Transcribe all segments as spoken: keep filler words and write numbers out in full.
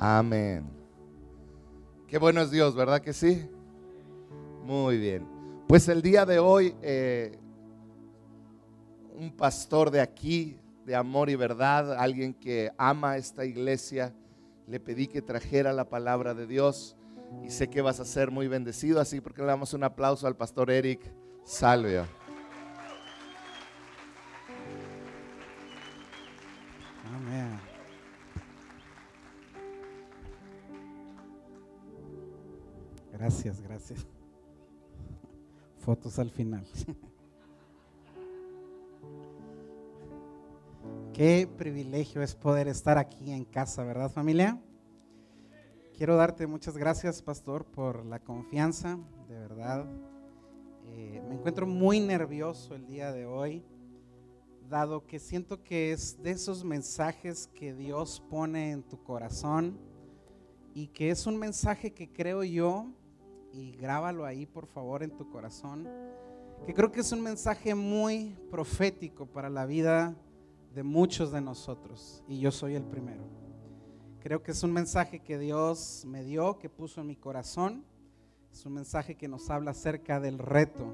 Amén. Qué bueno es Dios, ¿verdad que sí? Muy bien. Pues el día de hoy, eh, un pastor de aquí, de Amor y Verdad, alguien que ama esta iglesia, le pedí que trajera la palabra de Dios y sé que vas a ser muy bendecido, así porque le damos un aplauso al pastor Eric Salvio. Amén. Gracias, gracias. Fotos al final. Qué privilegio es poder estar aquí en casa, ¿verdad, familia? Quiero darte muchas gracias, pastor, por la confianza, de verdad. Eh, me encuentro muy nervioso el día de hoy, dado que siento que es de esos mensajes que Dios pone en tu corazón y que es un mensaje que creo yo, y grábalo ahí por favor en tu corazón, que creo que es un mensaje muy profético para la vida de muchos de nosotros, y yo soy el primero. Creo que es un mensaje que Dios me dio, que puso en mi corazón. Es un mensaje que nos habla acerca del reto.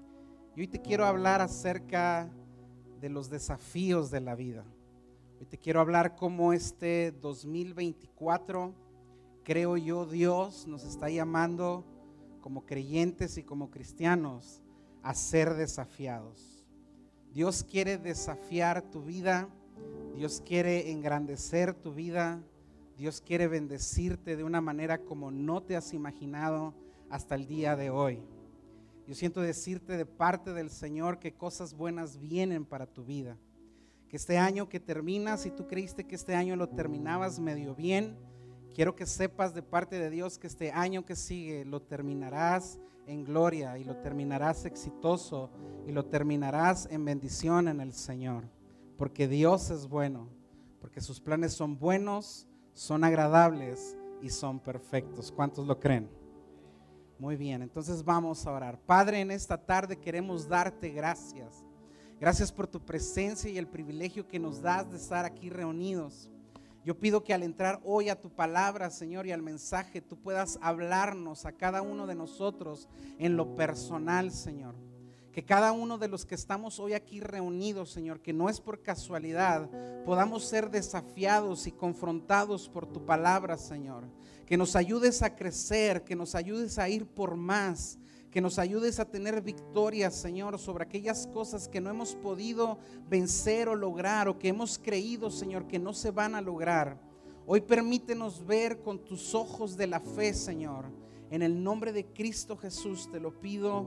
Y hoy te quiero hablar acerca de los desafíos de la vida. Hoy te quiero hablar cómo este dos mil veinticuatro, creo yo, Dios nos está llamando como creyentes y como cristianos a ser desafiados. Dios quiere desafiar tu vida, Dios quiere engrandecer tu vida, Dios quiere bendecirte de una manera como no te has imaginado hasta el día de hoy. Yo siento decirte de parte del Señor que cosas buenas vienen para tu vida, que este año que termina, si tú creíste que este año lo terminabas medio bien, quiero que sepas de parte de Dios que este año que sigue lo terminarás en gloria y lo terminarás exitoso y lo terminarás en bendición en el Señor, porque Dios es bueno, porque sus planes son buenos, son agradables y son perfectos. ¿Cuántos lo creen? Muy bien, entonces vamos a orar. Padre, en esta tarde queremos darte gracias. Gracias por tu presencia y el privilegio que nos das de estar aquí reunidos. Yo pido que al entrar hoy a tu palabra, Señor, y al mensaje, tú puedas hablarnos a cada uno de nosotros en lo personal, Señor. Que cada uno de los que estamos hoy aquí reunidos, Señor, que no es por casualidad, podamos ser desafiados y confrontados por tu palabra, Señor. Que nos ayudes a crecer, que nos ayudes a ir por más, que nos ayudes a tener victorias, Señor, sobre aquellas cosas que no hemos podido vencer o lograr, o que hemos creído, Señor, que no se van a lograr. Hoy permítenos ver con tus ojos de la fe, Señor. En el nombre de Cristo Jesús te lo pido.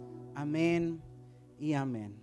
Amén y amén.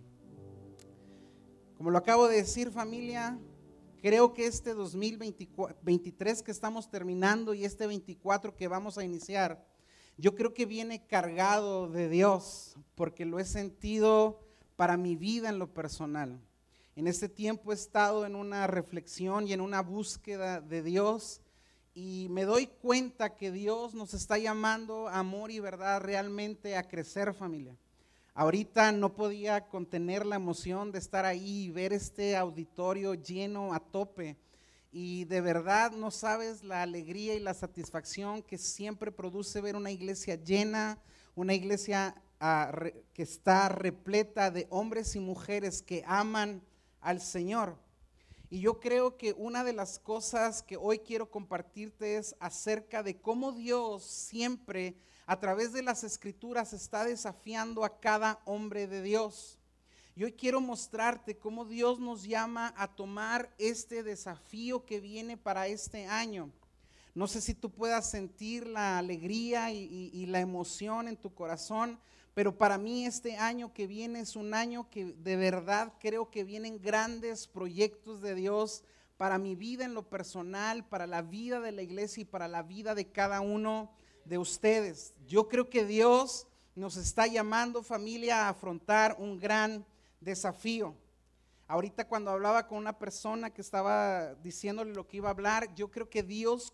Como lo acabo de decir, familia, creo que este dos mil veintitrés que estamos terminando y este veinticuatro que vamos a iniciar, yo creo que viene cargado de Dios, porque lo he sentido para mi vida en lo personal. En este tiempo he estado en una reflexión y en una búsqueda de Dios, y me doy cuenta que Dios nos está llamando, amor y verdad, realmente a crecer, familia. Ahorita no podía contener la emoción de estar ahí y ver este auditorio lleno a tope. Y de verdad no sabes la alegría y la satisfacción que siempre produce ver una iglesia llena, una iglesia uh, re, que está repleta de hombres y mujeres que aman al Señor. Y yo creo que una de las cosas que hoy quiero compartirte es acerca de cómo Dios siempre a través de las escrituras está desafiando a cada hombre de Dios. Y hoy quiero mostrarte cómo Dios nos llama a tomar este desafío que viene para este año. No sé si tú puedas sentir la alegría y, y, y la emoción en tu corazón, pero para mí este año que viene es un año que de verdad creo que vienen grandes proyectos de Dios para mi vida en lo personal, para la vida de la iglesia y para la vida de cada uno de ustedes. Yo creo que Dios nos está llamando, familia, a afrontar un gran desafío. Ahorita cuando hablaba con una persona que estaba diciéndole lo que iba a hablar, yo creo que Dios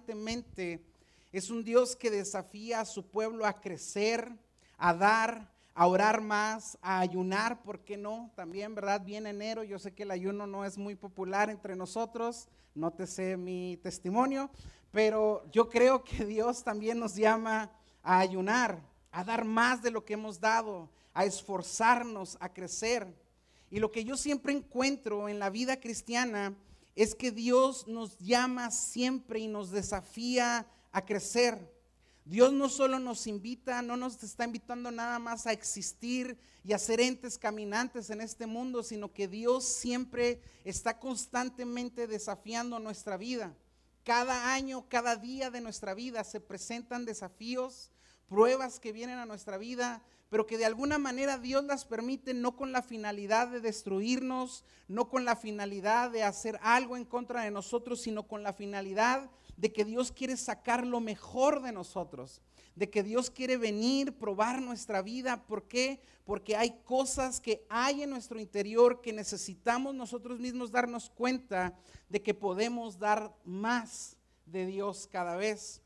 constantemente es un Dios que desafía a su pueblo a crecer, a dar, a orar más, a ayunar, ¿por qué no? También, ¿verdad? Viene enero, yo sé que el ayuno no es muy popular entre nosotros, nótese mi testimonio, pero yo creo que Dios también nos llama a ayunar, a dar más de lo que hemos dado, a esforzarnos, a crecer. Y lo que yo siempre encuentro en la vida cristiana es que Dios nos llama siempre y nos desafía a crecer. Dios no solo nos invita, no nos está invitando nada más a existir y a ser entes caminantes en este mundo, sino que Dios siempre está constantemente desafiando nuestra vida. Cada año, cada día de nuestra vida se presentan desafíos, pruebas que vienen a nuestra vida, pero que de alguna manera Dios las permite no con la finalidad de destruirnos, no con la finalidad de hacer algo en contra de nosotros, sino con la finalidad de que Dios quiere sacar lo mejor de nosotros, de que Dios quiere venir, probar nuestra vida. ¿Por qué? Porque hay cosas que hay en nuestro interior que necesitamos nosotros mismos darnos cuenta de que podemos dar más de Dios cada vez.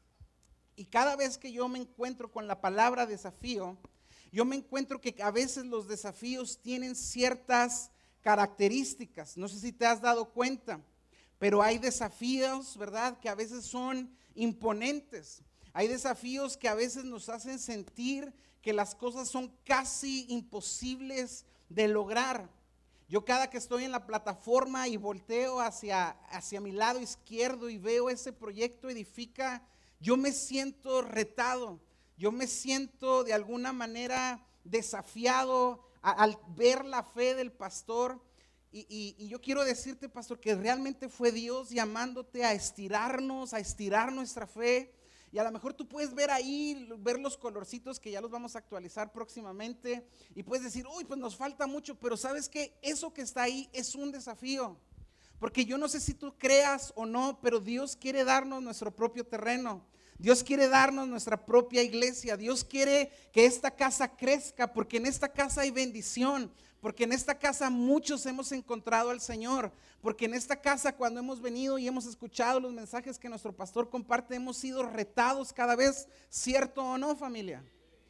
Y cada vez que yo me encuentro con la palabra desafío, yo me encuentro que a veces los desafíos tienen ciertas características. No sé si te has dado cuenta, pero hay desafíos, ¿verdad?, que a veces son imponentes. Hay desafíos que a veces nos hacen sentir que las cosas son casi imposibles de lograr. Yo cada que estoy en la plataforma y volteo hacia, hacia mi lado izquierdo y veo ese proyecto Edifica, yo me siento retado, yo me siento de alguna manera desafiado a, al ver la fe del pastor. Y, y, y yo quiero decirte, pastor, que realmente fue Dios llamándote a estirarnos, a estirar nuestra fe. Y a lo mejor tú puedes ver ahí, ver los colorcitos que ya los vamos a actualizar próximamente. Y puedes decir, uy, pues nos falta mucho, pero ¿sabes qué? Eso que está ahí es un desafío. Porque yo no sé si tú creas o no, pero Dios quiere darnos nuestro propio terreno. Dios quiere darnos nuestra propia iglesia. Dios quiere que esta casa crezca, porque en esta casa hay bendición. Porque en esta casa muchos hemos encontrado al Señor. Porque en esta casa, cuando hemos venido y hemos escuchado los mensajes que nuestro pastor comparte, hemos sido retados cada vez, ¿cierto o no, familia?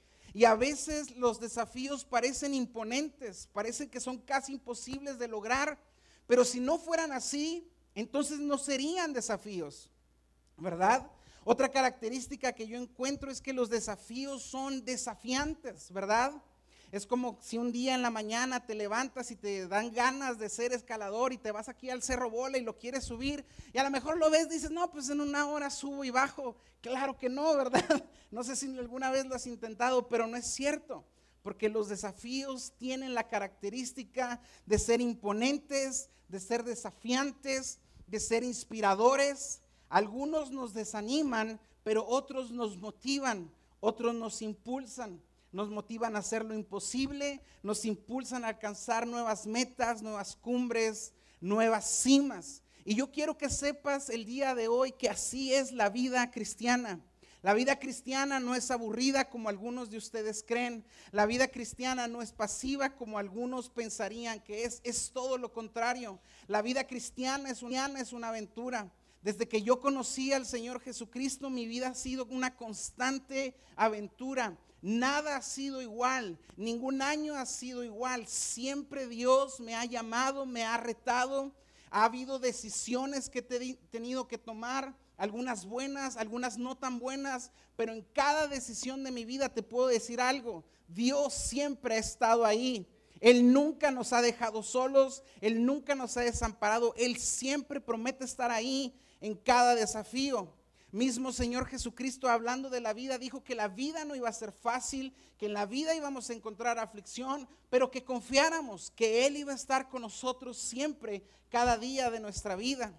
Y a veces los desafíos parecen imponentes, parecen que son casi imposibles de lograr, pero si no fueran así, entonces no serían desafíos, ¿verdad? Otra característica que yo encuentro es que los desafíos son desafiantes, ¿verdad? Es como si un día en la mañana te levantas y te dan ganas de ser escalador y te vas aquí al Cerro Bola y lo quieres subir y a lo mejor lo ves y dices, no, pues en una hora subo y bajo. Claro que no, ¿verdad? No sé si alguna vez lo has intentado, pero no es cierto, porque los desafíos tienen la característica de ser imponentes, de ser desafiantes, de ser inspiradores. Algunos nos desaniman, pero otros nos motivan, otros nos impulsan. Nos motivan a hacer lo imposible, nos impulsan a alcanzar nuevas metas, nuevas cumbres, nuevas cimas. Y yo quiero que sepas el día de hoy que así es la vida cristiana. La vida cristiana no es aburrida como algunos de ustedes creen. La vida cristiana no es pasiva como algunos pensarían que es. Es todo lo contrario. La vida cristiana es una, es una aventura. Desde que yo conocí al Señor Jesucristo, mi vida ha sido una constante aventura. Nada ha sido igual, ningún año ha sido igual. Siempre Dios me ha llamado, me ha retado. Ha habido decisiones que he tenido que tomar, algunas buenas, algunas no tan buenas, pero en cada decisión de mi vida te puedo decir algo: Dios siempre ha estado ahí. Él nunca nos ha dejado solos, Él nunca nos ha desamparado. Él siempre promete estar ahí en cada desafío. Mismo Señor Jesucristo, hablando de la vida, dijo que la vida no iba a ser fácil, que en la vida íbamos a encontrar aflicción, pero que confiáramos que Él iba a estar con nosotros siempre, cada día de nuestra vida.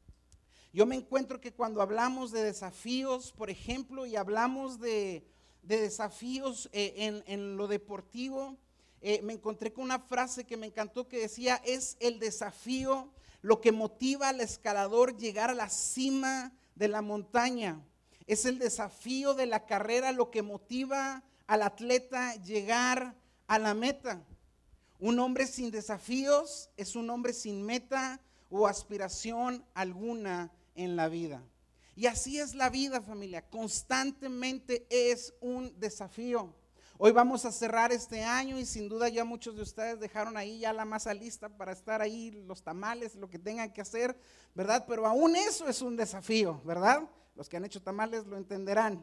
Yo me encuentro que cuando hablamos de desafíos, por ejemplo, y hablamos de, de desafíos eh, en, en lo deportivo, eh, me encontré con una frase que me encantó que decía: es el desafío lo que motiva al escalador llegar a la cima de la montaña. Es el desafío de la carrera lo que motiva al atleta llegar a la meta. Un hombre sin desafíos es un hombre sin meta o aspiración alguna en la vida. Y así es la vida, familia. Constantemente es un desafío. Hoy vamos a cerrar este año y sin duda ya muchos de ustedes dejaron ahí ya la masa lista para estar ahí, los tamales, lo que tengan que hacer, ¿verdad? Pero aún eso es un desafío, ¿verdad? Los que han hecho tamales lo entenderán.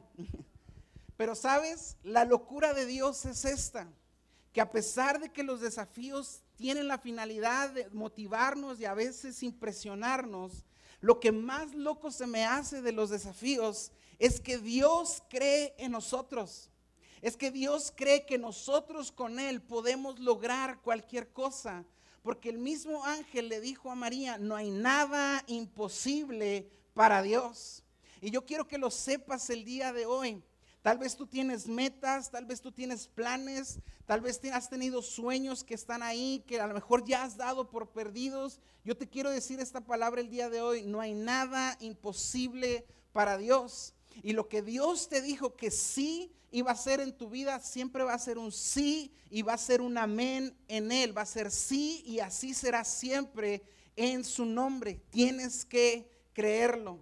Pero ¿sabes? La locura de Dios es esta, que a pesar de que los desafíos tienen la finalidad de motivarnos y a veces impresionarnos, lo que más loco se me hace de los desafíos es que Dios cree en nosotros. Es que Dios cree que nosotros con Él podemos lograr cualquier cosa. Porque el mismo ángel le dijo a María, no hay nada imposible para Dios. Y yo quiero que lo sepas el día de hoy. Tal vez tú tienes metas, tal vez tú tienes planes, tal vez has tenido sueños que están ahí, que a lo mejor ya has dado por perdidos. Yo te quiero decir esta palabra el día de hoy, no hay nada imposible para Dios. Y lo que Dios te dijo que sí iba a ser en tu vida, siempre va a ser un sí y va a ser un amén en Él. Va a ser sí y así será siempre en su nombre. Tienes que creerlo.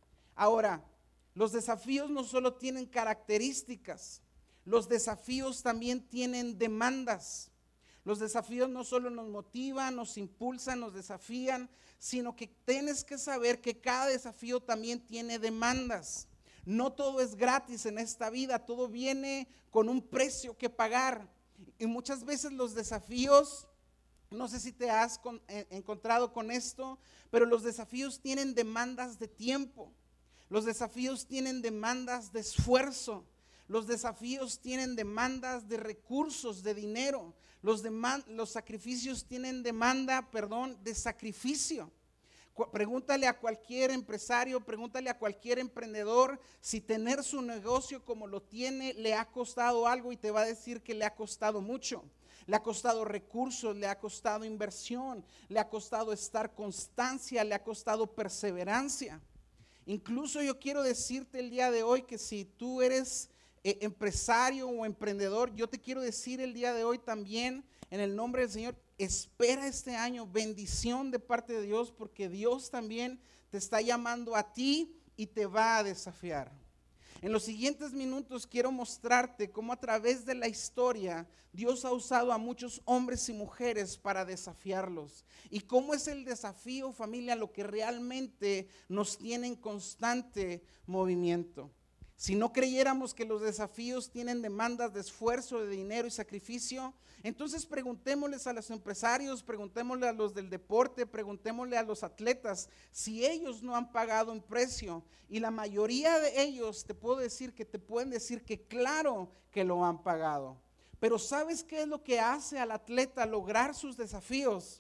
Ahora, los desafíos no solo tienen características, los desafíos también tienen demandas. Los desafíos no solo nos motivan, nos impulsan, nos desafían, sino que tienes que saber que cada desafío también tiene demandas. No todo es gratis en esta vida, todo viene con un precio que pagar. Y muchas veces los desafíos, no sé si te has con, eh, encontrado con esto, pero los desafíos tienen demandas de tiempo. Los desafíos tienen demandas de esfuerzo. Los desafíos tienen demandas de recursos, de dinero. Los, deman- los sacrificios tienen demanda, perdón, de sacrificio. Pregúntale a cualquier empresario, pregúntale a cualquier emprendedor si tener su negocio como lo tiene le ha costado algo y te va a decir que le ha costado mucho. Le ha costado recursos, le ha costado inversión, le ha costado estar constancia, le ha costado perseverancia. Incluso yo quiero decirte el día de hoy que si tú eres eh, empresario o emprendedor, yo te quiero decir el día de hoy también en el nombre del Señor, espera este año bendición de parte de Dios porque Dios también te está llamando a ti y te va a desafiar. En los siguientes minutos quiero mostrarte cómo a través de la historia Dios ha usado a muchos hombres y mujeres para desafiarlos. Y cómo es el desafío, familia, lo que realmente nos tiene en constante movimiento. Si no creyéramos que los desafíos tienen demandas de esfuerzo, de dinero y sacrificio, entonces preguntémosles a los empresarios, preguntémosle a los del deporte, preguntémosle a los atletas si ellos no han pagado un precio. Y la mayoría de ellos te puedo decir que te pueden decir que claro que lo han pagado. Pero ¿sabes qué es lo que hace al atleta lograr sus desafíos?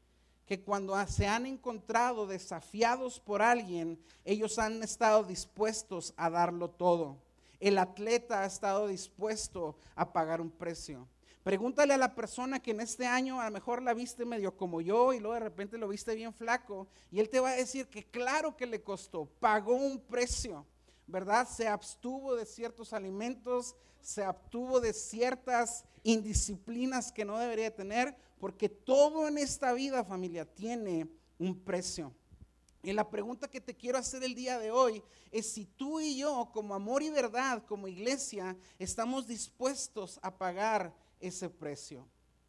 Que cuando se han encontrado desafiados por alguien, ellos han estado dispuestos a darlo todo. El atleta ha estado dispuesto a pagar un precio. Pregúntale a la persona que en este año a lo mejor la viste medio como yo y luego de repente lo viste bien flaco y él te va a decir que claro que le costó, pagó un precio, ¿verdad? Se abstuvo de ciertos alimentos, se abstuvo de ciertas indisciplinas que no debería tener, porque todo en esta vida, familia, tiene un precio. Y la pregunta que te quiero hacer el día de hoy es si tú y yo, como Amor y Verdad, como iglesia, estamos dispuestos a pagar ese precio.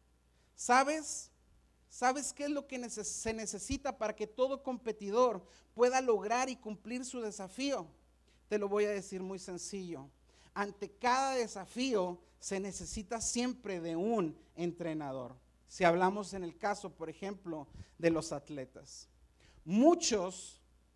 ¿Sabes? ¿Sabes qué es lo que neces- se necesita para que todo competidor pueda lograr y cumplir su desafío? Te lo voy a decir muy sencillo. Ante cada desafío se necesita siempre de un entrenador. Si hablamos en el caso, por ejemplo, de los atletas. Muchos,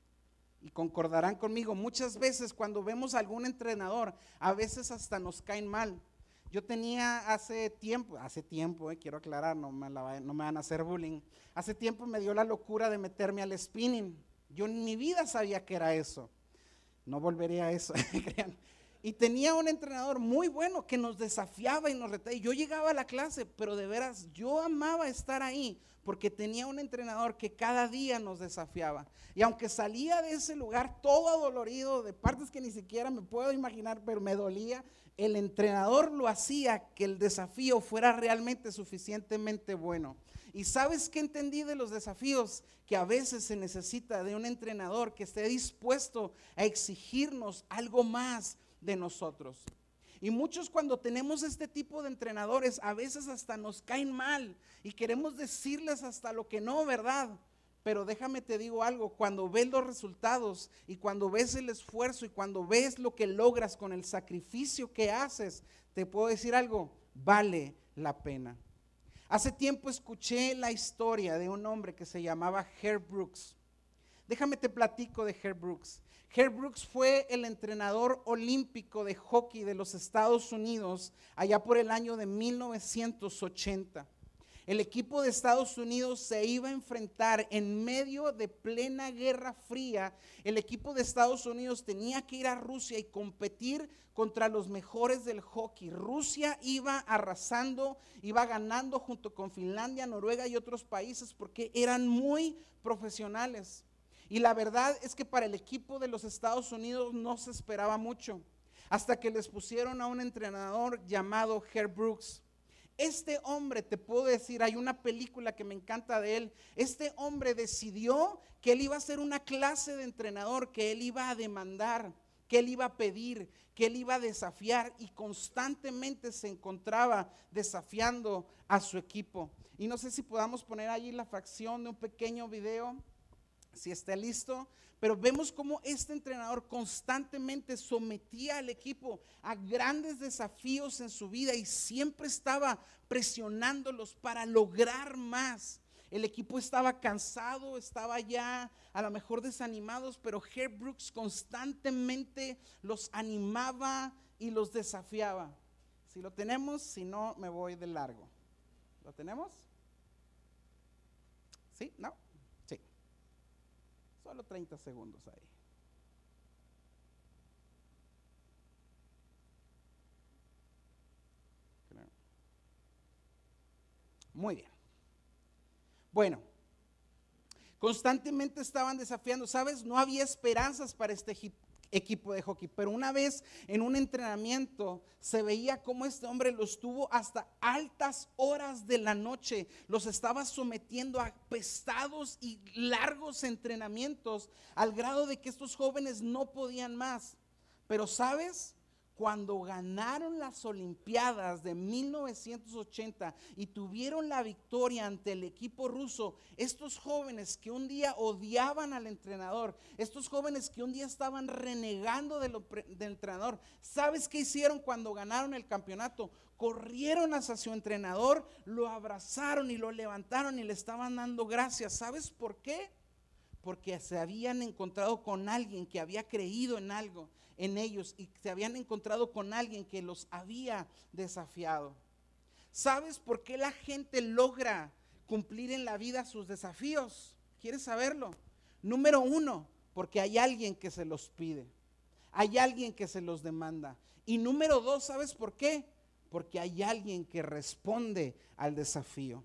y concordarán conmigo, muchas veces cuando vemos a algún entrenador, a veces hasta nos caen mal. Yo tenía hace tiempo, hace tiempo, eh, quiero aclarar, no me, la, no me van a hacer bullying. Hace tiempo me dio la locura de meterme al spinning. Yo en mi vida sabía que era eso. No volveré a eso, crean. Y tenía un entrenador muy bueno que nos desafiaba y nos retaba. Y yo llegaba a la clase, pero de veras yo amaba estar ahí porque tenía un entrenador que cada día nos desafiaba. Y aunque salía de ese lugar todo adolorido, de partes que ni siquiera me puedo imaginar, pero me dolía, el entrenador lo hacía que el desafío fuera realmente suficientemente bueno. ¿Y sabes qué entendí de los desafíos? Que a veces se necesita de un entrenador que esté dispuesto a exigirnos algo más de nosotros. Y muchos cuando tenemos este tipo de entrenadores, a veces hasta nos caen mal y queremos decirles hasta lo que no, ¿verdad? Pero déjame te digo algo, cuando ves los resultados y cuando ves el esfuerzo y cuando ves lo que logras con el sacrificio que haces, te puedo decir algo, vale la pena. Hace tiempo escuché la historia de un hombre que se llamaba Herb Brooks. Déjame te platico de Herb Brooks. Herb Brooks fue el entrenador olímpico de hockey de los Estados Unidos allá por el año de mil novecientos ochenta. El equipo de Estados Unidos se iba a enfrentar en medio de plena Guerra Fría. El equipo de Estados Unidos tenía que ir a Rusia y competir contra los mejores del hockey. Rusia iba arrasando, iba ganando junto con Finlandia, Noruega y otros países porque eran muy profesionales. Y la verdad es que para el equipo de los Estados Unidos no se esperaba mucho, hasta que les pusieron a un entrenador llamado Herb Brooks. Este hombre, te puedo decir, hay una película que me encanta de él. Este hombre decidió que él iba a ser una clase de entrenador, que él iba a demandar, que él iba a pedir, que él iba a desafiar, y constantemente se encontraba desafiando a su equipo. Y no sé si podamos poner allí la fracción de un pequeño video, si está listo, pero vemos cómo este entrenador constantemente sometía al equipo a grandes desafíos en su vida y siempre estaba presionándolos para lograr más. El equipo estaba cansado, estaba ya a lo mejor desanimados, pero Herb Brooks constantemente los animaba y los desafiaba. Si lo tenemos, si no me voy de largo. ¿Lo tenemos? ¿Sí? ¿No? Solo treinta segundos ahí. Muy bien. Bueno, constantemente estaban desafiando, ¿sabes? No había esperanzas para este equipo de hockey, pero una vez en un entrenamiento se veía cómo este hombre los tuvo hasta altas horas de la noche, los estaba sometiendo a pesados y largos entrenamientos al grado de que estos jóvenes no podían más. Pero ¿sabes? Cuando ganaron las Olimpiadas de mil novecientos ochenta y tuvieron la victoria ante el equipo ruso, estos jóvenes que un día odiaban al entrenador, estos jóvenes que un día estaban renegando del, del entrenador, ¿sabes qué hicieron cuando ganaron el campeonato? Corrieron hacia su entrenador, lo abrazaron y lo levantaron y le estaban dando gracias. ¿Sabes por qué? Porque se habían encontrado con alguien que había creído en algo en ellos y se habían encontrado con alguien que los había desafiado. ¿Sabes por qué la gente logra cumplir en la vida sus desafíos? ¿Quieres saberlo? Número uno, porque hay alguien que se los pide, hay alguien que se los demanda. Y número dos, ¿sabes por qué? Porque hay alguien que responde al desafío.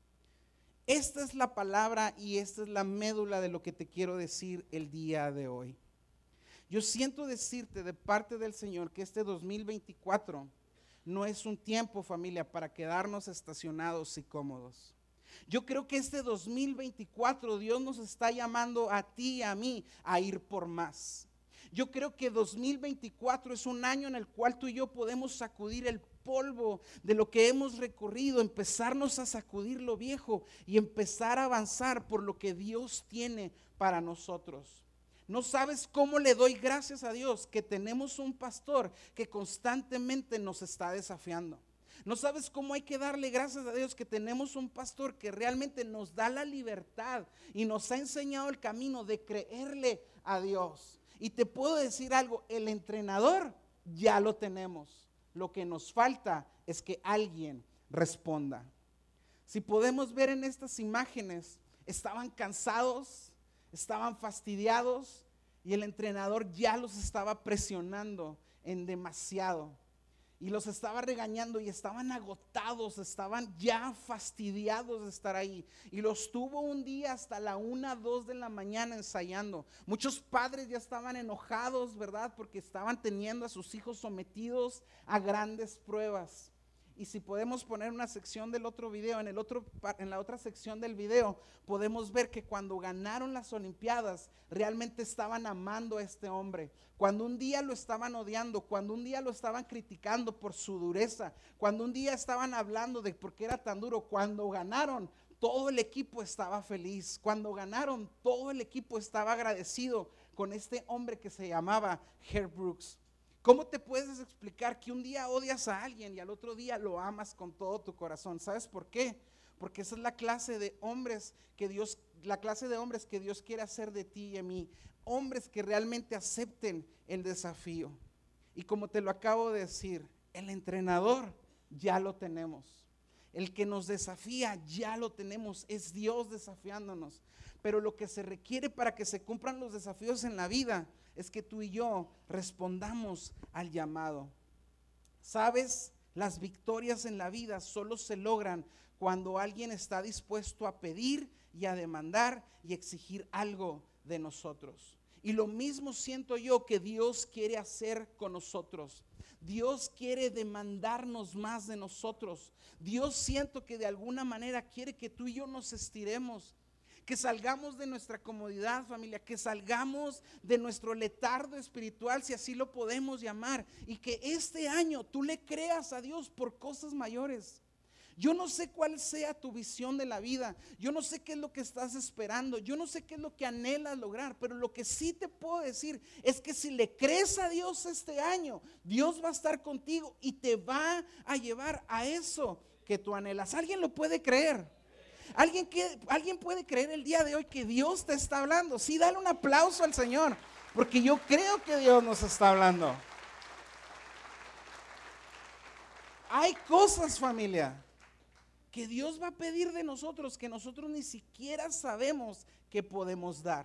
Esta es la palabra y esta es la médula de lo que te quiero decir el día de hoy. Yo siento decirte de parte del Señor que este dos mil veinticuatro no es un tiempo, familia, para quedarnos estacionados y cómodos. Yo creo que este dos mil veinticuatro Dios nos está llamando a ti y a mí a ir por más. Yo creo que dos mil veinticuatro es un año en el cual tú y yo podemos sacudir el polvo de lo que hemos recorrido, empezarnos a sacudir lo viejo y empezar a avanzar por lo que Dios tiene para nosotros. No sabes cómo le doy gracias a Dios que tenemos un pastor que constantemente nos está desafiando. No sabes cómo hay que darle gracias a Dios que tenemos un pastor que realmente nos da la libertad y nos ha enseñado el camino de creerle a Dios. Y te puedo decir algo, el entrenador ya lo tenemos. Lo que nos falta es que alguien responda. Si podemos ver en estas imágenes, estaban cansados, estaban fastidiados y el entrenador ya los estaba presionando en demasiado y los estaba regañando y estaban agotados, estaban ya fastidiados de estar ahí y los tuvo un día hasta la una, dos de la mañana ensayando. Muchos padres ya estaban enojados, ¿verdad? Porque estaban teniendo a sus hijos sometidos a grandes pruebas. Y si podemos poner una sección del otro video, en, el otro, en la otra sección del video, podemos ver que cuando ganaron las Olimpiadas, realmente estaban amando a este hombre. Cuando un día lo estaban odiando, cuando un día lo estaban criticando por su dureza, cuando un día estaban hablando de por qué era tan duro, cuando ganaron, todo el equipo estaba feliz. Cuando ganaron, todo el equipo estaba agradecido con este hombre que se llamaba Herb Brooks. ¿Cómo te puedes explicar que un día odias a alguien y al otro día lo amas con todo tu corazón? ¿Sabes por qué? Porque esa es la clase de hombres que Dios, la clase de hombres que Dios quiere hacer de ti y de mí. Hombres que realmente acepten el desafío. Y como te lo acabo de decir, el entrenador ya lo tenemos. El que nos desafía ya lo tenemos, es Dios desafiándonos. Pero lo que se requiere para que se cumplan los desafíos en la vida es que tú y yo respondamos al llamado. ¿Sabes? Las victorias en la vida solo se logran cuando alguien está dispuesto a pedir y a demandar y exigir algo de nosotros. Y lo mismo siento yo que Dios quiere hacer con nosotros. Dios quiere demandarnos más de nosotros. Dios siento que de alguna manera quiere que tú y yo nos estiremos, que salgamos de nuestra comodidad, familia, que salgamos de nuestro letargo espiritual, si así lo podemos llamar, y que este año tú le creas a Dios por cosas mayores. Yo no sé cuál sea tu visión de la vida, yo no sé qué es lo que estás esperando, yo no sé qué es lo que anhelas lograr, pero lo que sí te puedo decir es que si le crees a Dios este año, Dios va a estar contigo y te va a llevar a eso que tú anhelas. ¿Alguien lo puede creer? ¿Alguien, que, ¿Alguien puede creer el día de hoy que Dios te está hablando? Sí, dale un aplauso al Señor, porque yo creo que Dios nos está hablando. Hay cosas, familia, que Dios va a pedir de nosotros que nosotros ni siquiera sabemos que podemos dar.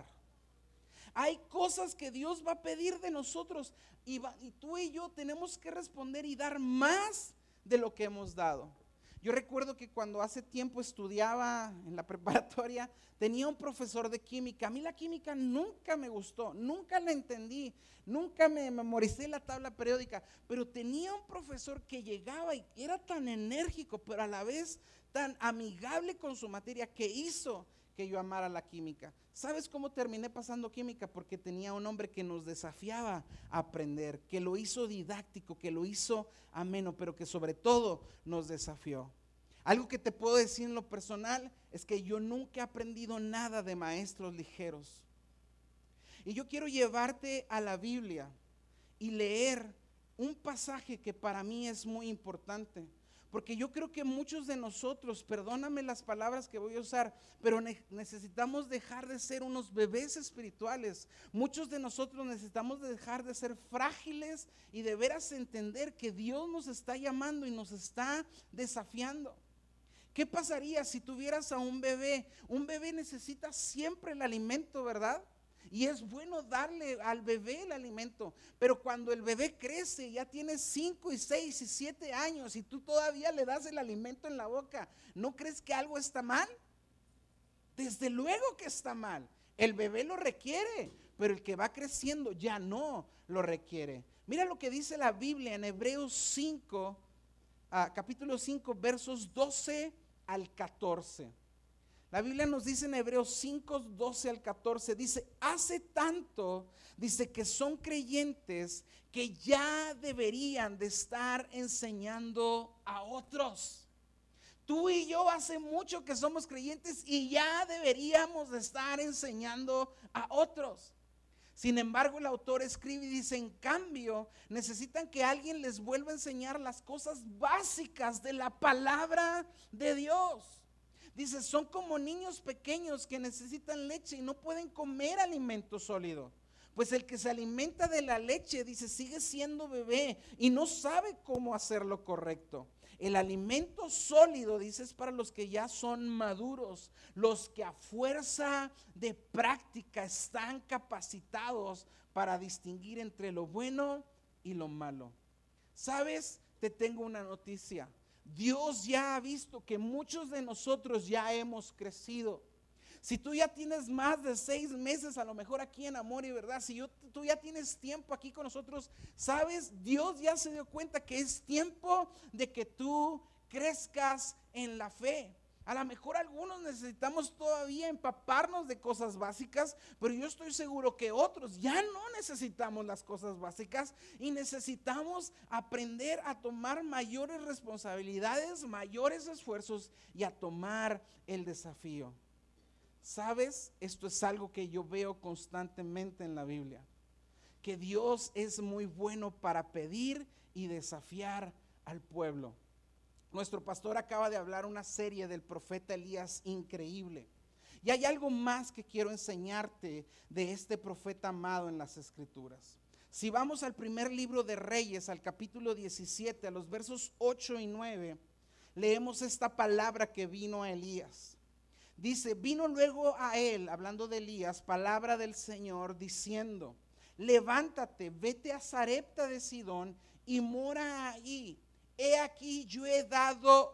Hay cosas que Dios va a pedir de nosotros y, va, y tú y yo tenemos que responder y dar más de lo que hemos dado. Yo recuerdo que cuando hace tiempo estudiaba en la preparatoria, tenía un profesor de química. A mí la química nunca me gustó, nunca la entendí, nunca me memoricé la tabla periódica, pero tenía un profesor que llegaba y era tan enérgico, pero a la vez tan amigable con su materia, que hizo que yo amara la química. ¿Sabes cómo terminé pasando química? Porque tenía un hombre que nos desafiaba a aprender, que lo hizo didáctico, que lo hizo ameno, pero que sobre todo nos desafió. Algo que te puedo decir en lo personal es que yo nunca he aprendido nada de maestros ligeros. Y yo quiero llevarte a la Biblia y leer un pasaje que para mí es muy importante. Porque yo creo que muchos de nosotros, perdóname las palabras que voy a usar, pero ne- necesitamos dejar de ser unos bebés espirituales. Muchos de nosotros necesitamos dejar de ser frágiles y de veras entender que Dios nos está llamando y nos está desafiando. ¿Qué pasaría si tuvieras a un bebé? Un bebé necesita siempre el alimento, ¿verdad? Y es bueno darle al bebé el alimento, pero cuando el bebé crece, ya tiene cinco y seis y siete años y tú todavía le das el alimento en la boca, ¿no crees que algo está mal? Desde luego que está mal. El bebé lo requiere, pero el que va creciendo ya no lo requiere. Mira lo que dice la Biblia en Hebreos cinco, uh, capítulo cinco, versos doce al catorce. La Biblia nos dice en Hebreos cinco, doce al catorce, dice, hace tanto, dice que son creyentes que ya deberían de estar enseñando a otros. Tú y yo hace mucho que somos creyentes y ya deberíamos de estar enseñando a otros. Sin embargo, el autor escribe y dice, en cambio, necesitan que alguien les vuelva a enseñar las cosas básicas de la palabra de Dios. Dice, son como niños pequeños que necesitan leche y no pueden comer alimento sólido. Pues el que se alimenta de la leche, dice, sigue siendo bebé y no sabe cómo hacer lo correcto. El alimento sólido, dice, es para los que ya son maduros, los que a fuerza de práctica están capacitados para distinguir entre lo bueno y lo malo. ¿Sabes? Te tengo una noticia. Dios ya ha visto que muchos de nosotros ya hemos crecido. Si tú ya tienes más de seis meses a lo mejor aquí en Amor y Verdad, si yo, tú ya tienes tiempo aquí con nosotros, sabes, Dios ya se dio cuenta que es tiempo de que tú crezcas en la fe. A lo mejor algunos necesitamos todavía empaparnos de cosas básicas, pero yo estoy seguro que otros ya no necesitamos las cosas básicas y necesitamos aprender a tomar mayores responsabilidades, mayores esfuerzos y a tomar el desafío. ¿Sabes? Esto es algo que yo veo constantemente en la Biblia, que Dios es muy bueno para pedir y desafiar al pueblo. Nuestro pastor acaba de hablar una serie del profeta Elías increíble. Y hay algo más que quiero enseñarte de este profeta amado en las Escrituras. Si vamos al primer libro de Reyes, al capítulo diecisiete, a los versos ocho y nueve, leemos esta palabra que vino a Elías. Dice, vino luego a él, hablando de Elías, palabra del Señor, diciendo, levántate, vete a Sarepta de Sidón y mora ahí. He aquí yo he dado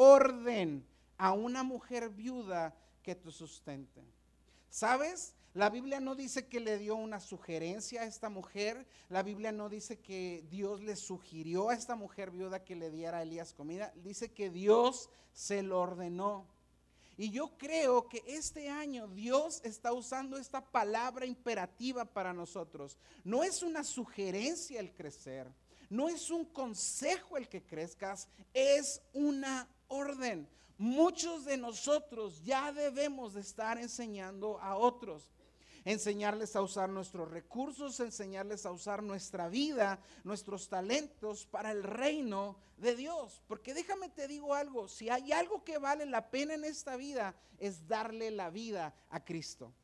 orden a una mujer viuda que te sustente. ¿Sabes? La Biblia no dice que le dio una sugerencia a esta mujer. La Biblia no dice que Dios le sugirió a esta mujer viuda que le diera a Elías comida. Dice que Dios se lo ordenó. Y yo creo que este año Dios está usando esta palabra imperativa para nosotros. No es una sugerencia el crecer. No es un consejo el que crezcas, es una orden. Muchos de nosotros ya debemos de estar enseñando a otros. Enseñarles a usar nuestros recursos, enseñarles a usar nuestra vida, nuestros talentos para el reino de Dios. Porque déjame te digo algo, si hay algo que vale la pena en esta vida, es darle la vida a Cristo.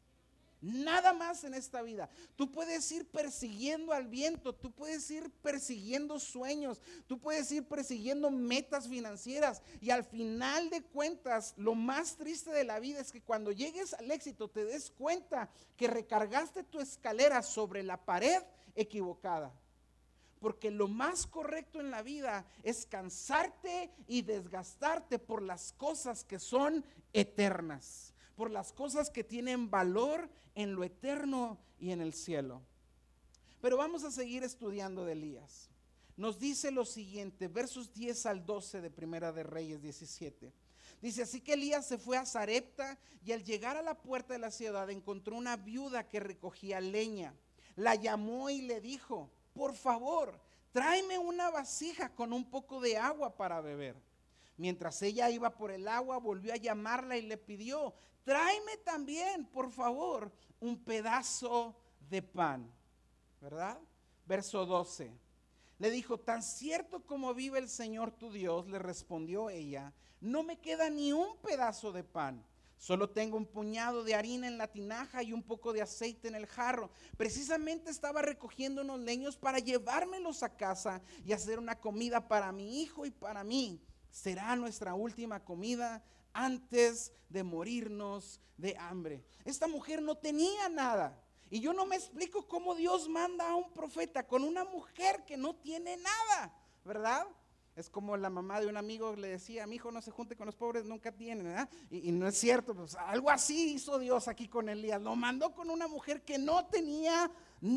Nada más en esta vida. Tú puedes ir persiguiendo al viento, tú puedes ir persiguiendo sueños, tú puedes ir persiguiendo metas financieras y al final de cuentas lo más triste de la vida es que cuando llegues al éxito te des cuenta que recargaste tu escalera sobre la pared equivocada. Porque lo más correcto en la vida es cansarte y desgastarte por las cosas que son eternas, por las cosas que tienen valor en lo eterno y en el cielo. Pero vamos a seguir estudiando de Elías. Nos dice lo siguiente, versos diez al doce de Primera de Reyes diecisiete. Dice, así que Elías se fue a Sarepta y al llegar a la puerta de la ciudad encontró una viuda que recogía leña. La llamó y le dijo, por favor, tráeme una vasija con un poco de agua para beber. Mientras ella iba por el agua, volvió a llamarla y le pidió, tráeme también, por favor, un pedazo de pan, ¿verdad? Verso doce, le dijo, tan cierto como vive el Señor tu Dios, le respondió ella, no me queda ni un pedazo de pan, solo tengo un puñado de harina en la tinaja y un poco de aceite en el jarro. Precisamente estaba recogiendo unos leños para llevármelos a casa y hacer una comida para mi hijo y para mí. Será nuestra última comida antes de morirnos de hambre. Esta mujer no tenía nada. Y yo no me explico cómo Dios manda a un profeta con una mujer que no tiene nada, ¿verdad? Es como la mamá de un amigo le decía, mi hijo no se junte con los pobres, nunca tiene, ¿verdad? Y, y no es cierto, pues algo así hizo Dios aquí con Elías. Lo mandó con una mujer que no tenía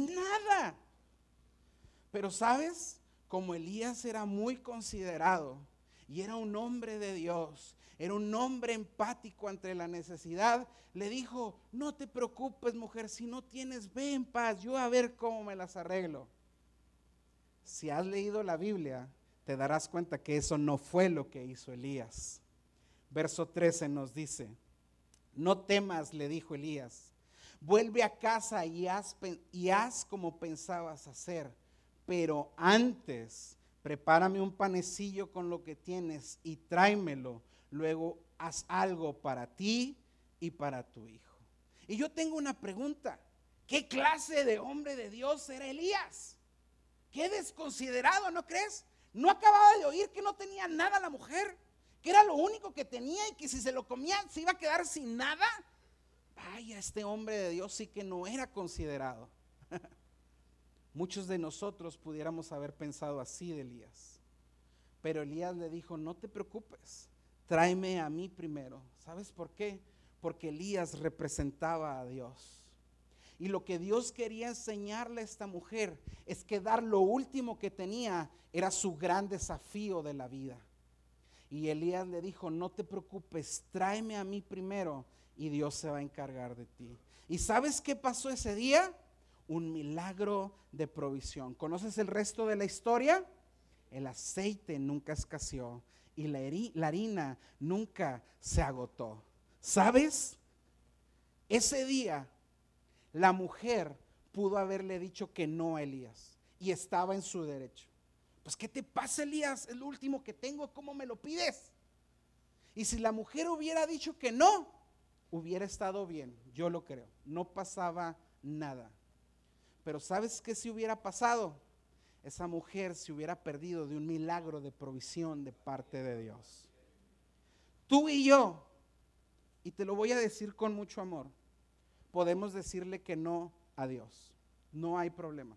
nada. Pero ¿sabes? Como Elías era muy considerado y era un hombre de Dios, era un hombre empático ante la necesidad, le dijo, no te preocupes mujer, si no tienes, ve en paz, yo a ver cómo me las arreglo. Si has leído la Biblia, te darás cuenta que eso no fue lo que hizo Elías. Verso trece nos dice, no temas, le dijo Elías, vuelve a casa y haz, y haz como pensabas hacer, pero antes prepárame un panecillo con lo que tienes y tráemelo, luego haz algo para ti y para tu hijo. Y yo tengo una pregunta, ¿qué clase de hombre de Dios era Elías? Qué desconsiderado, ¿no crees? ¿No acababa de oír que no tenía nada la mujer? Que era lo único que tenía y que si se lo comía se iba a quedar sin nada. Vaya, este hombre de Dios sí que no era considerado. Muchos de nosotros pudiéramos haber pensado así de Elías. Pero Elías le dijo, no te preocupes, tráeme a mí primero. ¿Sabes por qué? porque Elías representaba a Dios. Y lo que Dios quería enseñarle a esta mujer es que dar lo último que tenía era su gran desafío de la vida. Y Elías le dijo, no te preocupes, tráeme a mí primero y Dios se va a encargar de ti. ¿Y sabes qué pasó ese día? Un milagro de provisión. ¿Conoces el resto de la historia? El aceite nunca escaseó y la, la harina nunca se agotó. ¿Sabes? Ese día la mujer pudo haberle dicho que no a Elías y estaba en su derecho. Pues ¿qué te pasa, Elías? Es lo último que tengo, ¿cómo me lo pides? Y si la mujer hubiera dicho que no, hubiera estado bien, yo lo creo, no pasaba nada. Pero ¿sabes qué si hubiera pasado? Esa mujer se hubiera perdido de un milagro de provisión de parte de Dios. Tú y yo, y te lo voy a decir con mucho amor, podemos decirle que no a Dios, no hay problema.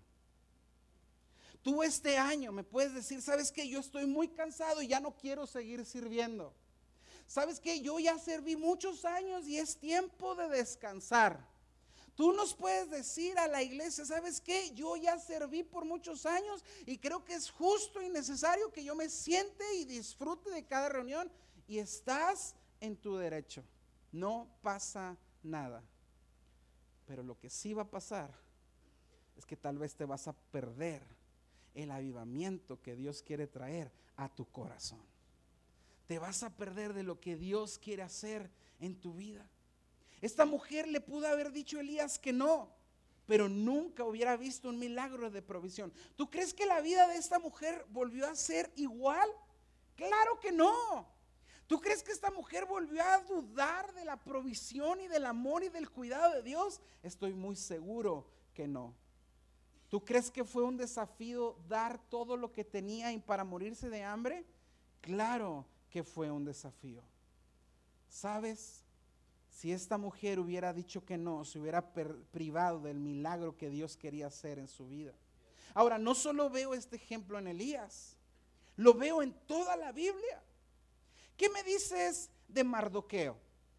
Tú este año me puedes decir, ¿sabes qué? Yo estoy muy cansado y ya no quiero seguir sirviendo. ¿Sabes qué? Yo ya serví muchos años y es tiempo de descansar. Tú nos puedes decir a la iglesia, ¿sabes qué? Yo ya serví por muchos años y creo que es justo y necesario que yo me siente y disfrute de cada reunión, y estás en tu derecho, no pasa nada. Pero lo que sí va a pasar es que tal vez te vas a perder el avivamiento que Dios quiere traer a tu corazón. Te vas a perder de lo que Dios quiere hacer en tu vida. Esta mujer le pudo haber dicho a Elías que no, pero nunca hubiera visto un milagro de provisión. ¿Tú crees que la vida de esta mujer volvió a ser igual? Claro que no. ¿Tú crees que esta mujer volvió a dudar de la provisión y del amor y del cuidado de Dios? Estoy muy seguro que no. ¿Tú crees que fue un desafío dar todo lo que tenía y para morirse de hambre? Claro que fue un desafío. ¿Sabes? Si esta mujer hubiera dicho que no, se hubiera per- privado del milagro que Dios quería hacer en su vida. Ahora, no solo veo este ejemplo en Elías, lo veo en toda la Biblia. ¿Qué me dices de Mardoqueo?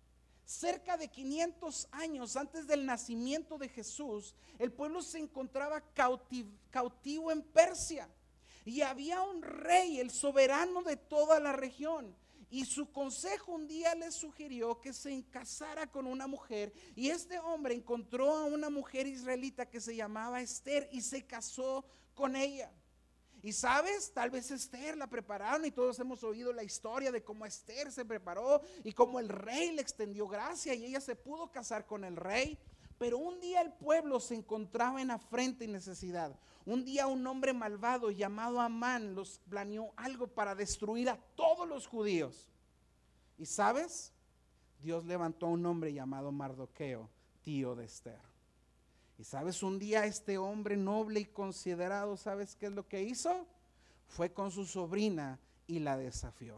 Cerca de quinientos años antes del nacimiento de Jesús, el pueblo se encontraba cautiv- cautivo en Persia. Y había un rey, el soberano de toda la región. Y su consejo un día le sugirió que se casara con una mujer. Y este hombre encontró a una mujer israelita que se llamaba Esther y se casó con ella. Y sabes, tal vez Esther la prepararon y todos hemos oído la historia de cómo Esther se preparó y cómo el rey le extendió gracia y ella se pudo casar con el rey. Pero un día el pueblo se encontraba en afrenta y necesidad. Un día un hombre malvado llamado Amán los planeó algo para destruir a todos los judíos. Y sabes, Dios levantó a un hombre llamado Mardoqueo, tío de Esther. Y sabes, un día este hombre noble y considerado, ¿sabes qué es lo que hizo? Fue con su sobrina y la desafió.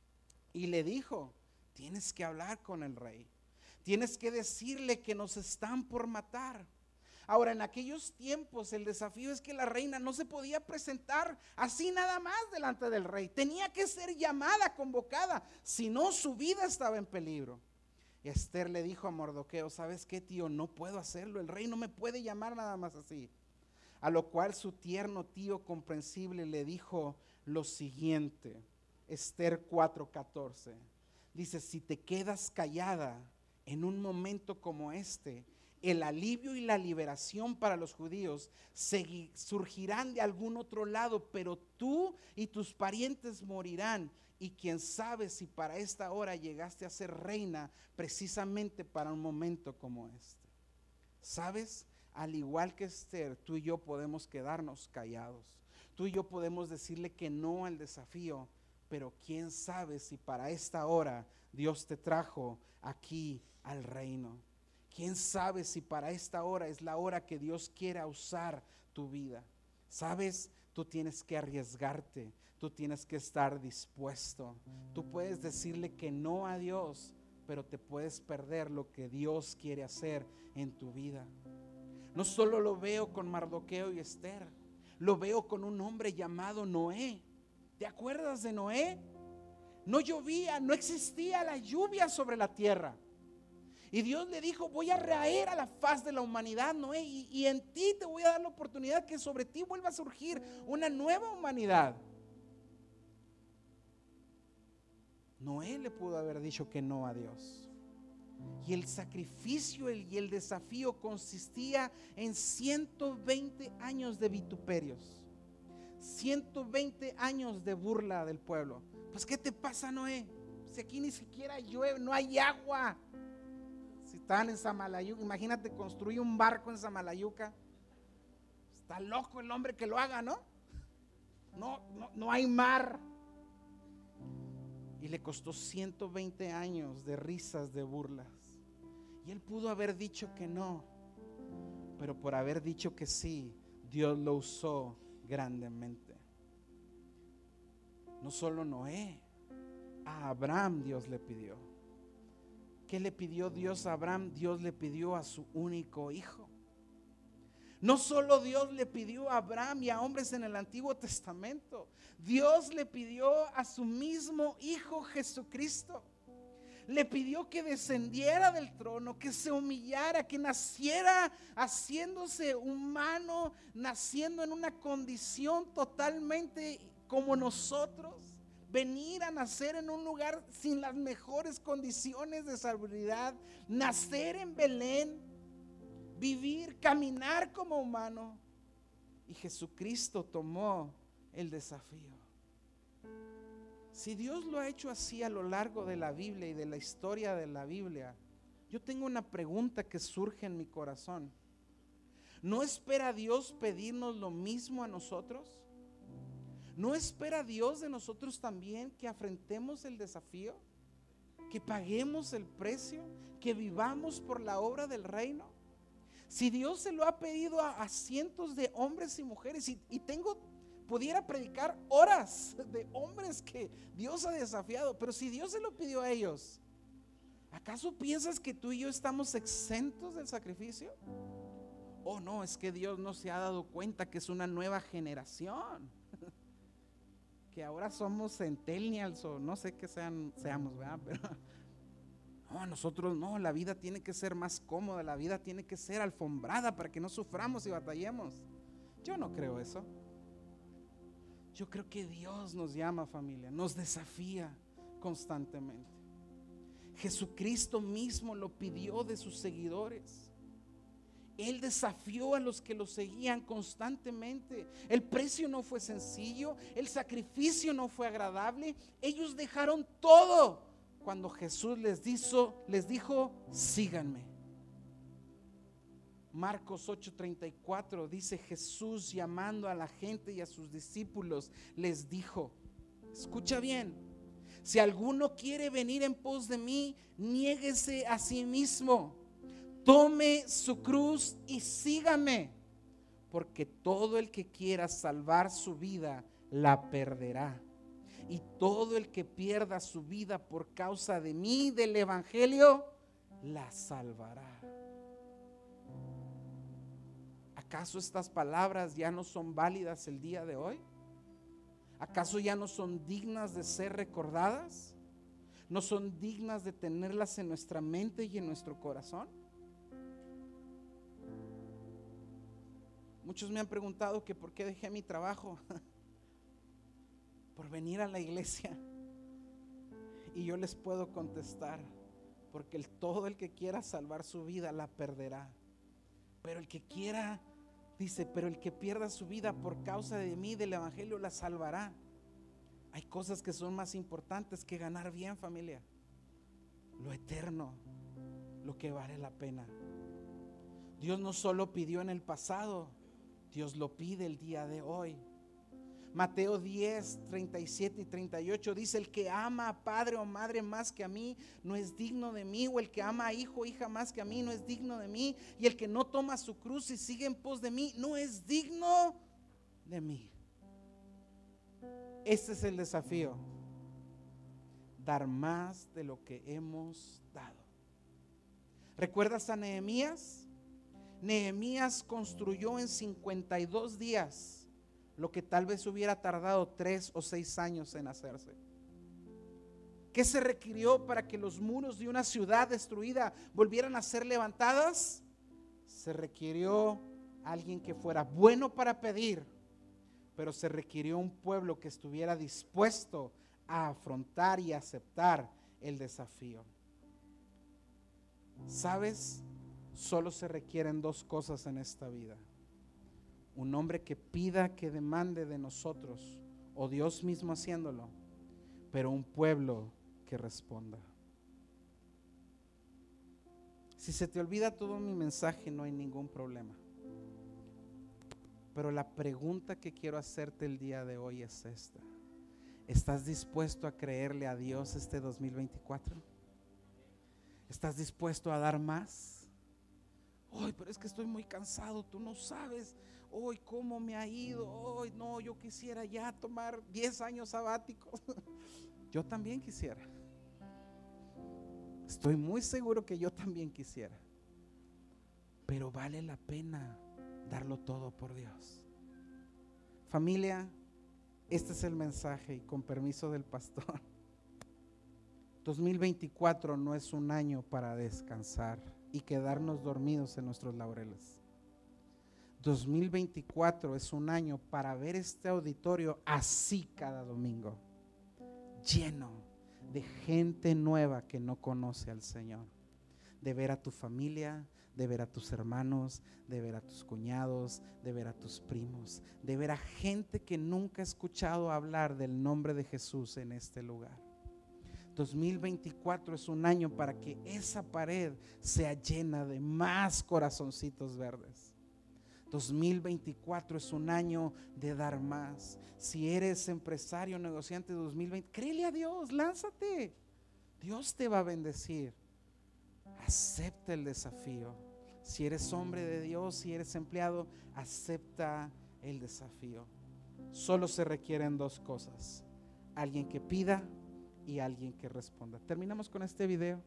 Y le dijo, tienes que hablar con el rey. Tienes que decirle que nos están por matar. Ahora, en aquellos tiempos el desafío es que la reina no se podía presentar así nada más delante del rey. Tenía que ser llamada, convocada, si no su vida estaba en peligro. Y Esther le dijo a Mardoqueo, ¿sabes qué, tío? No puedo hacerlo, el rey no me puede llamar nada más así. A lo cual su tierno tío comprensible le dijo lo siguiente, Esther cuatro catorce. Dice, si te quedas callada en un momento como este, el alivio y la liberación para los judíos segui- surgirán de algún otro lado, pero tú y tus parientes morirán. Y quién sabe si para esta hora llegaste a ser reina precisamente para un momento como este. ¿Sabes? Al igual que Esther, tú y yo podemos quedarnos callados. Tú y yo podemos decirle que no al desafío, pero quién sabe si para esta hora Dios te trajo aquí al reino. Quién sabe si para esta hora es la hora que Dios quiera usar tu vida. ¿Sabes? Tú tienes que arriesgarte, tú tienes que estar dispuesto. Tú puedes decirle que no a Dios, pero te puedes perder lo que Dios quiere hacer en tu vida. No solo lo veo con Mardoqueo y Esther, lo veo con un hombre llamado Noé. ¿Te acuerdas de Noé? No llovía, no existía la lluvia sobre la tierra. Y Dios le dijo, voy a raer a la faz de la humanidad, Noé, y, y en ti te voy a dar la oportunidad que sobre ti vuelva a surgir una nueva humanidad. Noé le pudo haber dicho que no a Dios. Y el sacrificio y el desafío consistía en ciento veinte años de vituperios, ciento veinte años de burla del pueblo. Pues ¿qué te pasa, Noé? Si aquí ni siquiera llueve, no hay agua. Si están en Samalayuca, imagínate construir un barco en Samalayuca. Está loco el hombre que lo haga, ¿no? No, no, no hay mar. Y le costó ciento veinte años de risas, de burlas. Y él pudo haber dicho que no, pero por haber dicho que sí, Dios lo usó grandemente. No solo Noé, a Abraham Dios le pidió. ¿Qué le pidió Dios a Abraham? Dios le pidió a su único hijo. No solo Dios le pidió a Abraham y a hombres en el Antiguo Testamento, Dios le pidió a su mismo Hijo Jesucristo. Le pidió que descendiera del trono, que se humillara, que naciera haciéndose humano, naciendo en una condición totalmente como nosotros. Venir a nacer en un lugar sin las mejores condiciones de salubridad, nacer en Belén, vivir, caminar como humano. Y Jesucristo tomó el desafío. Si Dios lo ha hecho así a lo largo de la Biblia y de la historia de la Biblia, yo tengo una pregunta que surge en mi corazón. ¿No espera Dios pedirnos lo mismo a nosotros? ¿No espera Dios de nosotros también que afrontemos el desafío? ¿Que paguemos el precio? ¿Que vivamos por la obra del reino? Si Dios se lo ha pedido a, a cientos de hombres y mujeres, y, y tengo, pudiera predicar horas de hombres que Dios ha desafiado, pero si Dios se lo pidió a ellos, ¿acaso piensas que tú y yo estamos exentos del sacrificio? Oh no, es que Dios no se ha dado cuenta que es una nueva generación, que ahora somos centennials o no sé qué sean, seamos, ¿verdad? Pero no, nosotros no, la vida tiene que ser más cómoda, la vida tiene que ser alfombrada para que no suframos y batallemos. Yo no creo eso. Yo creo que Dios nos llama, familia, nos desafía constantemente. Jesucristo mismo lo pidió de sus seguidores. Él desafió a los que lo seguían constantemente. El precio no fue sencillo, el sacrificio no fue agradable. Ellos dejaron todo cuando Jesús les dijo, les dijo, síganme. Marcos ocho treinta y cuatro dice: Jesús, llamando a la gente y a sus discípulos, les dijo, escucha bien, si alguno quiere venir en pos de mí, niéguese a sí mismo, tome su cruz y sígame, porque todo el que quiera salvar su vida la perderá, y todo el que pierda su vida por causa de mí, del evangelio, la salvará. ¿Acaso estas palabras ya no son válidas el día de hoy? ¿Acaso ya no son dignas de ser recordadas? ¿No son dignas de tenerlas en nuestra mente y en nuestro corazón? Muchos me han preguntado que por qué dejé mi trabajo por venir a la iglesia, y yo les puedo contestar: porque el, todo el que quiera salvar su vida la perderá, pero el que quiera, dice, pero el que pierda su vida por causa de mí, del evangelio, la salvará. Hay cosas que son más importantes que ganar bien, familia. Lo eterno, lo que vale la pena. Dios no solo pidió en el pasado, Dios lo pide el día de hoy. Mateo diez, treinta y siete y treinta y ocho dice: el que ama a padre o madre más que a mí no es digno de mí, o el que ama a hijo o hija más que a mí no es digno de mí, y el que no toma su cruz y sigue en pos de mí no es digno de mí. Este es el desafío: dar más de lo que hemos dado. ¿Recuerdas a Nehemías? Nehemías construyó en cincuenta y dos días lo que tal vez hubiera tardado tres o seis años en hacerse. ¿Qué se requirió para que los muros de una ciudad destruida volvieran a ser levantadas? Se requirió alguien que fuera bueno para pedir, pero se requirió un pueblo que estuviera dispuesto a afrontar y aceptar el desafío. ¿Sabes? Solo se requieren dos cosas en esta vida: un hombre que pida, que demande de nosotros, o Dios mismo haciéndolo, pero un pueblo que responda. Si se te olvida todo mi mensaje, no hay ningún problema. Pero la pregunta que quiero hacerte el día de hoy es esta: ¿estás dispuesto a creerle a Dios este dos mil veinticuatro? ¿Estás dispuesto a dar más? Ay, pero es que estoy muy cansado, tú no sabes hoy cómo me ha ido. Hoy no, yo quisiera ya tomar diez años sabáticos. Yo también quisiera. Estoy muy seguro que yo también quisiera. Pero vale la pena darlo todo por Dios. Familia, este es el mensaje, y con permiso del pastor, dos mil veinticuatro no es un año para descansar y quedarnos dormidos en nuestros laureles. dos mil veinticuatro es un año para ver este auditorio así cada domingo, lleno de gente nueva que no conoce al Señor, de ver a tu familia, de ver a tus hermanos, de ver a tus cuñados, de ver a tus primos, de ver a gente que nunca ha escuchado hablar del nombre de Jesús en este lugar. dos mil veinticuatro es un año para que esa pared sea llena de más corazoncitos verdes. dos mil veinticuatro es un año de dar más. Si eres empresario, negociante de dos mil veinte, créele a Dios, lánzate. Dios te va a bendecir. Acepta el desafío. Si eres hombre de Dios, si eres empleado, acepta el desafío. Solo se requieren dos cosas: alguien que pida y alguien que responda. Terminamos con este video,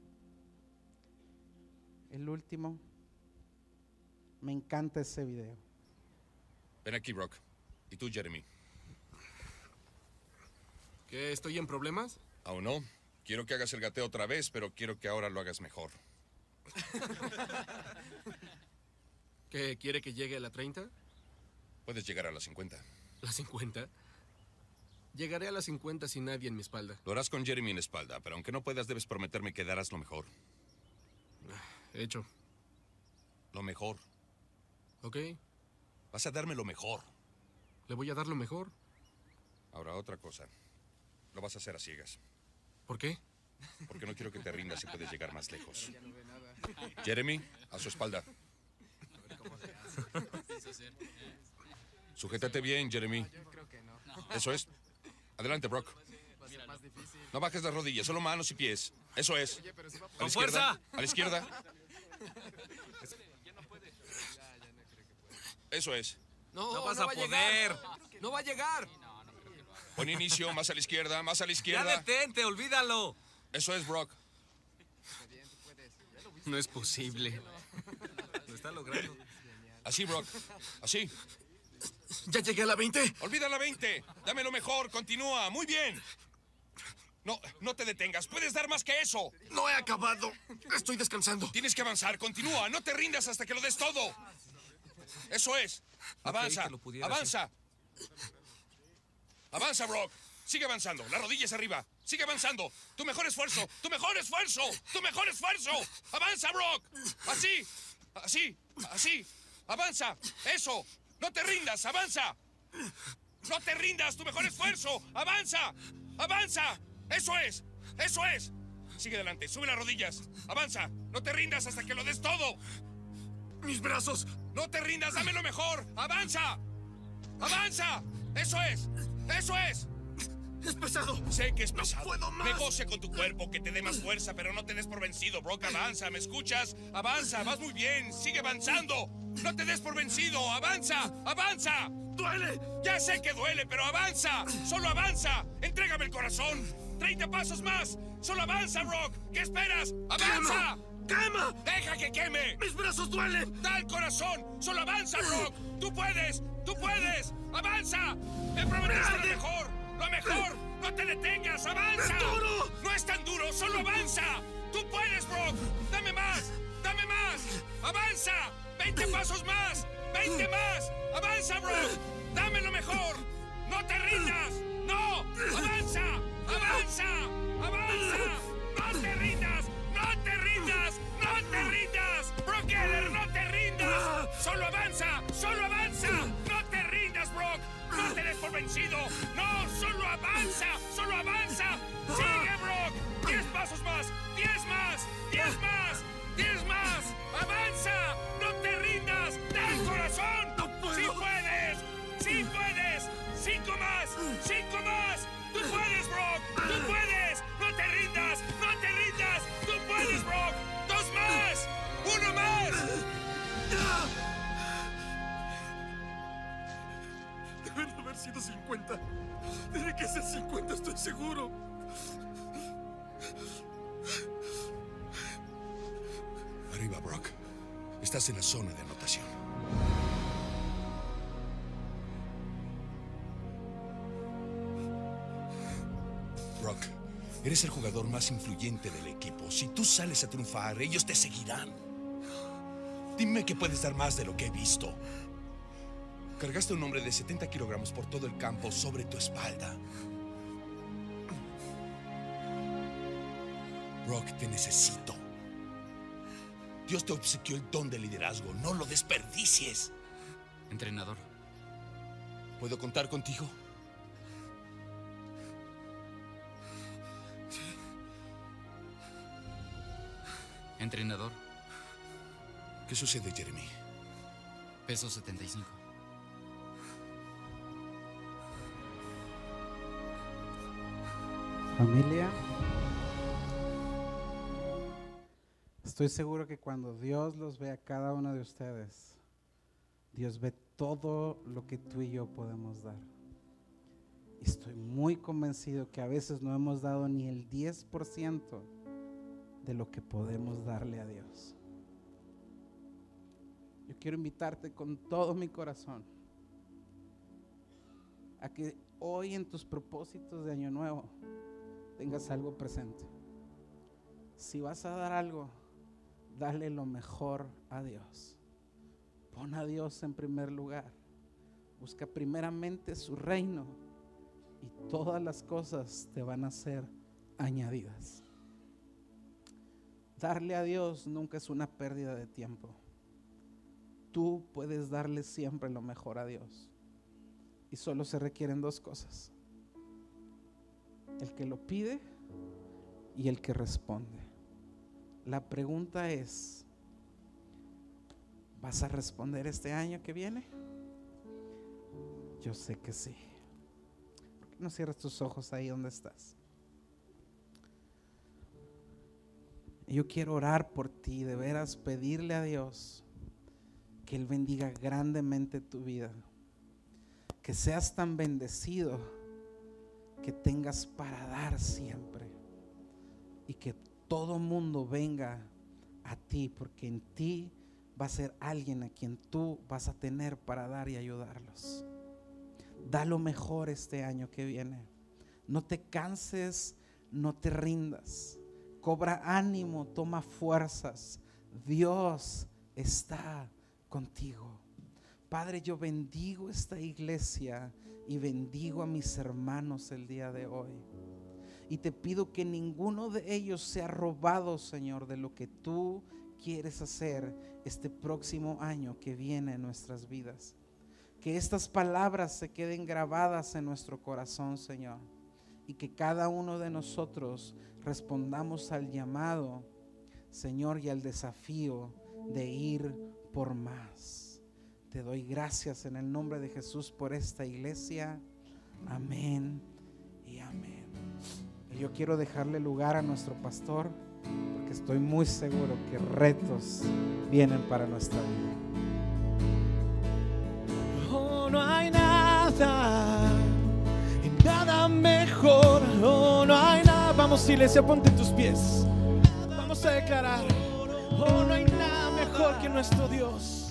el último. Me encanta ese video. Ven aquí, Brock. ¿Y tú, Jeremy? ¿Qué? ¿Estoy en problemas? Aún no. Quiero que hagas el gateo otra vez, pero quiero que ahora lo hagas mejor. ¿Qué? ¿Quiere que llegue a la treinta? Puedes llegar a la cincuenta. ¿La cincuenta? Llegaré a la cincuenta sin nadie en mi espalda. Lo harás con Jeremy en la espalda, pero aunque no puedas, debes prometerme que darás lo mejor. Hecho. Lo mejor. Ok. Vas a darme lo mejor. ¿Le voy a dar lo mejor? Ahora, otra cosa. Lo vas a hacer a ciegas. ¿Por qué? Porque no quiero que te rindas y puedes llegar más lejos. Jeremy, a su espalda. Sujétate bien, Jeremy. Eso es. Adelante, Brock. No bajes las rodillas, solo manos y pies. Eso es. A la izquierda. A la izquierda. Eso es. No, no vas no a poder. No va a llegar. Pon inicio, más a la izquierda, más a la izquierda. Ya detente, olvídalo. Eso es, Brock. No es posible. Lo está logrando. Así, Brock. Así. ¿Ya llegué a la veinte? Olvida la veinte. Dame lo mejor. Continúa. Muy bien. No, no te detengas. Puedes dar más que eso. No he acabado. Estoy descansando. Tienes que avanzar. Continúa. No te rindas hasta que lo des todo. Eso es. Avanza. Avanza. Hacer. Avanza, Brock. Sigue avanzando. Las rodillas arriba. Sigue avanzando. Tu mejor esfuerzo. Tu mejor esfuerzo. Tu mejor esfuerzo. Avanza, Brock. Así. Así. Así. Avanza. Eso. No te rindas. Avanza. No te rindas. Tu mejor esfuerzo. Avanza. Avanza. Eso es. Eso es. Sigue adelante. Sube las rodillas. Avanza. No te rindas hasta que lo des todo. Mis brazos. No te rindas. Dame lo mejor. Avanza. Avanza. Eso es. Eso es. Es pesado. Sé que es pesado. No puedo más. Negocia con tu cuerpo, que te dé más fuerza, pero no te des por vencido, Brock. Avanza, ¿me escuchas? Avanza, vas muy bien. Sigue avanzando. No te des por vencido. Avanza, avanza. ¡Duele! Ya sé que duele, pero avanza. Solo avanza. Entrégame el corazón. treinta pasos más. Solo avanza, Brock. ¿Qué esperas? ¡Avanza! ¡Quema! ¡Quema! ¡Deja que queme! ¡Mis brazos duelen! ¡Da el corazón! ¡Solo avanza, Brock! ¡Tú puedes! ¡Tú puedes! ¡Avanza! ¡Me prometiste lo mejor! ¡Lo mejor! ¡No te detengas! ¡Avanza! ¡Es duro! ¡No es tan duro! ¡Solo avanza! ¡Tú puedes, Brock! ¡Dame más! ¡Dame más! ¡Avanza! ¡veinte pasos más! ¡veinte más! ¡Avanza, Brock! ¡Dame lo mejor! ¡No te rindas! ¡No! ¡Avanza! ¡Avanza! ¡Avanza! ¡No te rindas! ¡No te rindas! ¡No te rindas! ¡Brock Geller, no te rindas! ¡Solo avanza! ¡Solo avanza! ¡No te rindas, Brock! ¡No te des por vencido! ¡No! ¡Solo avanza! ¡Solo avanza! ¡Sigue, Brock! ¡Diez pasos más! ¡Diez más! ¡Diez más! ¡Diez más! ¡Avanza! ¡No te rindas! ¡Ten corazón! ¡No puedo! ¡Sí puedes! ¡Sí puedes! ¡Cinco más! ¡Cinco más! ¡Tú puedes, Brock! ¡Tú puedes! ¡No te rindas! ¡No te rindas! ¡Tú puedes, Brock! ¡Dos más! ¡Uno más! Deben haber sido cincuenta. Tiene que ser cincuenta, estoy seguro. Arriba, Brock. Estás en la zona de anotación. Brock, eres el jugador más influyente del equipo. Si tú sales a triunfar, ellos te seguirán. Dime que puedes dar más de lo que he visto. Cargaste a un hombre de setenta kilogramos por todo el campo sobre tu espalda. Brock, te necesito. Dios te obsequió el don de liderazgo. No lo desperdicies. Entrenador. ¿Puedo contar contigo? Entrenador. ¿Qué sucede, Jeremy? Peso setenta y cinco. Familia, estoy seguro que cuando Dios los ve a cada uno de ustedes, Dios ve todo lo que tú y yo podemos dar. Y estoy muy convencido que a veces no hemos dado ni el diez por ciento de lo que podemos darle a Dios. Yo quiero invitarte con todo mi corazón a que hoy en tus propósitos de año nuevo tengas algo presente. Si vas a dar algo, dale lo mejor a Dios. Pon a Dios en primer lugar. Busca primeramente su reino y todas las cosas te van a ser añadidas. Darle a Dios nunca es una pérdida de tiempo. Tú puedes darle siempre lo mejor a Dios. Y solo se requieren dos cosas: el que lo pide y el que responde. La pregunta es: ¿vas a responder este año que viene? Yo sé que sí. ¿Por qué no cierras tus ojos ahí donde estás? Yo quiero orar por ti, de veras pedirle a Dios que Él bendiga grandemente tu vida, que seas tan bendecido que tengas para dar siempre y que todo mundo venga a ti, porque en ti va a ser alguien a quien tú vas a tener para dar y ayudarlos. Da lo mejor este año que viene. No te canses, no te rindas. Cobra ánimo, toma fuerzas. Dios está contigo. Padre, yo bendigo esta iglesia y bendigo a mis hermanos el día de hoy. Y te pido que ninguno de ellos sea robado, Señor, de lo que tú quieres hacer este próximo año que viene en nuestras vidas. Que estas palabras se queden grabadas en nuestro corazón, Señor. Y que cada uno de nosotros respondamos al llamado, Señor, y al desafío de ir por más. Te doy gracias en el nombre de Jesús por esta iglesia. Amén y amén. Y yo quiero dejarle lugar a nuestro pastor, porque estoy muy seguro que retos vienen para nuestra vida. Oh, no hay nada, nada mejor. Oh, no hay nada. Vamos, iglesia, ponte en tus pies. Vamos a declarar: oh, no hay nada mejor que nuestro Dios.